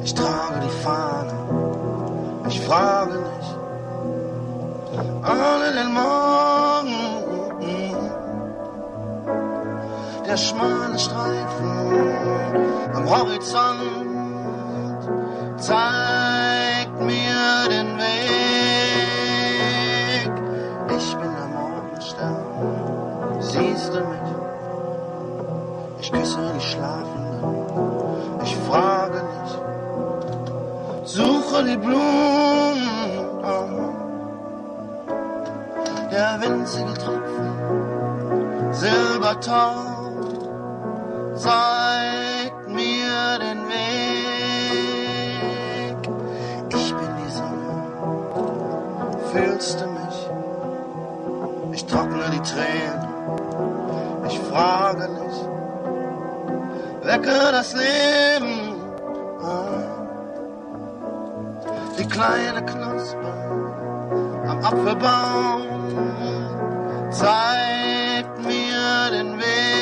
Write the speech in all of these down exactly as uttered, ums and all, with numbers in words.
Ich trage die Fahne, ich frage nicht an in den Morgen. Der schmale Streifen am Horizont zeigt mir den Weg. Ich bin der Morgenstern, siehst du mich? Ich küsse die Schlafenden, ich frage nicht, suche die Blumen. Der winzige Tropfen, Silbertau, zeigt mir den Weg. Ich bin die Sonne, fühlst du mich? Ich trockne die Tränen, ich frage nicht, wecke das Leben. Die kleine Knospe am Apfelbaum zeigt mir den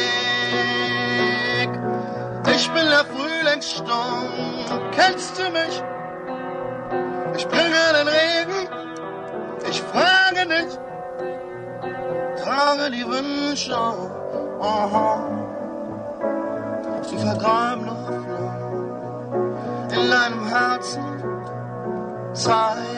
Weg. Ich bin der Frühlingssturm, kennst du mich? Ich bringe den Regen, ich frage nicht, trage die Wünsche, aha. Die vergrabene Hoffnung in deinem Herzen zeigt